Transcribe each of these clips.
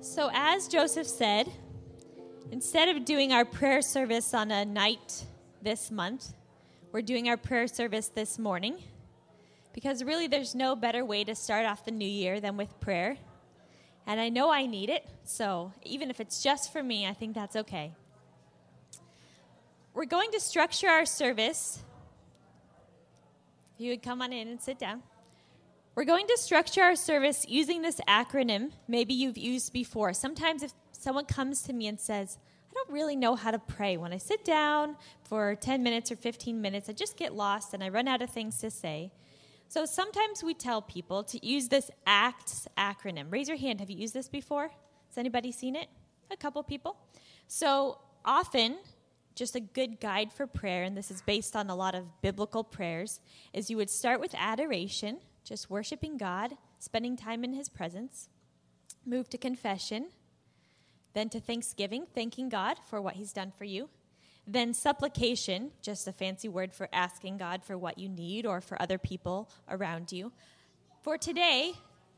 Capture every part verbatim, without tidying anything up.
So as Joseph said, instead of doing our prayer service on a night this month, we're doing our prayer service this morning, because really there's no better way to start off the new year than with prayer. And I know I need it, so even if it's just for me, I think that's okay. We're going to structure our service. If you would come on in and sit down. We're going to structure our service using this acronym maybe you've used before. Sometimes if someone comes to me and says, I don't really know how to pray. When I sit down for ten minutes or fifteen minutes, I just get lost and I run out of things to say. So sometimes we tell people to use this ACTS acronym. Raise your hand. Have you used this before? Has anybody seen it? A couple people. So often, just a good guide for prayer, and this is based on a lot of biblical prayers, is you would start with adoration, just worshiping God, spending time in his presence, move to confession, then to thanksgiving, thanking God for what he's done for you, then supplication, just a fancy word for asking God for what you need or for other people around you. For today,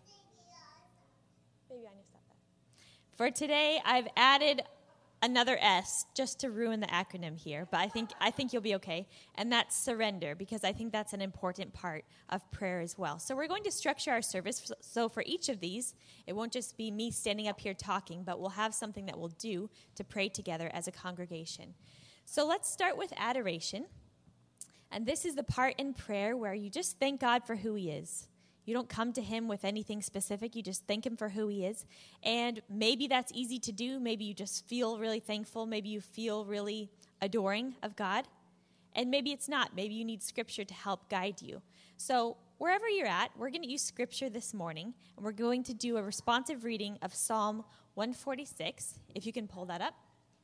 baby, I need to stop that. For today, I've added another S just to ruin the acronym here, but I think I think you'll be okay, and that's surrender, because I think that's an important part of prayer as well. So we're going to structure our service, so for each of these, it won't just be me standing up here talking, but we'll have something that we'll do to pray together as a congregation. So let's start with adoration, and this is the part in prayer where you just thank God for who he is. You don't come to him with anything specific. You just thank him for who he is. And maybe that's easy to do. Maybe you just feel really thankful. Maybe you feel really adoring of God. And maybe it's not. Maybe you need scripture to help guide you. So wherever you're at, we're going to use scripture this morning. And we're going to do a responsive reading of Psalm one forty-six, if you can pull that up.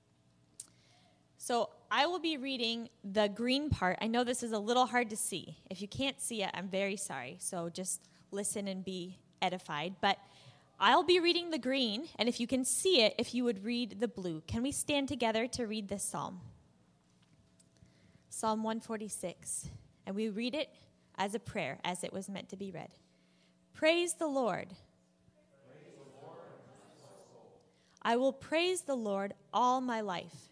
So I will be reading the green part. I know this is a little hard to see. If you can't see it, I'm very sorry. So just listen and be edified. But I'll be reading the green, and if you can see it, if you would read the blue. Can we stand together to read this psalm? Psalm one forty-six. And we read it as a prayer, as it was meant to be read. Praise the Lord. Praise the Lord, my soul. I will praise the Lord all my life.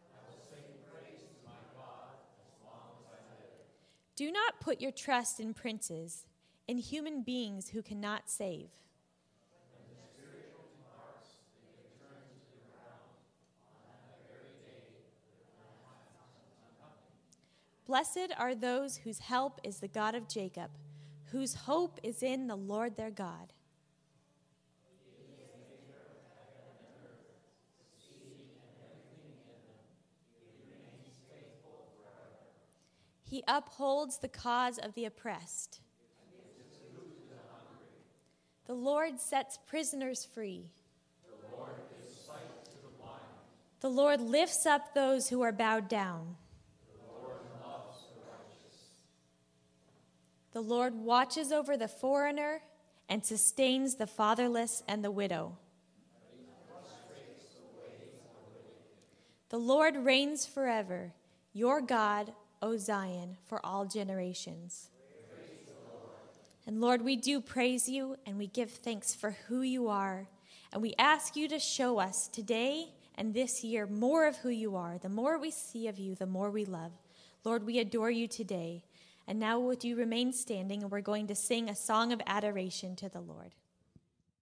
Do not put your trust in princes, in human beings who cannot save. Blessed are those whose help is the God of Jacob, whose hope is in the Lord their God. He upholds the cause of the oppressed. The Lord sets prisoners free. The Lord gives sight to the blind. The Lord lifts up those who are bowed down. The Lord loves the righteous. The Lord watches over the foreigner and sustains the fatherless and the widow. The Lord reigns forever. Your God, O Zion, for all generations. Lord. And Lord, we do praise you and we give thanks for who you are. And we ask you to show us today and this year more of who you are. The more we see of you, the more we love. Lord, we adore you today. And now would you remain standing, and we're going to sing a song of adoration to the Lord.